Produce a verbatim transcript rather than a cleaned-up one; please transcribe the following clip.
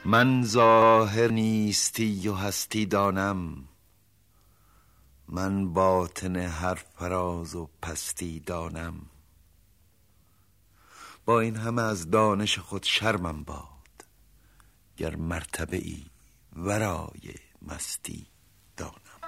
من ظاهر نیستی و هستی دانم، من باطن هر فراز و پستی دانم. با این همه از دانش خود شرمم باد، گر مرتبه ای ورای مستی دانم.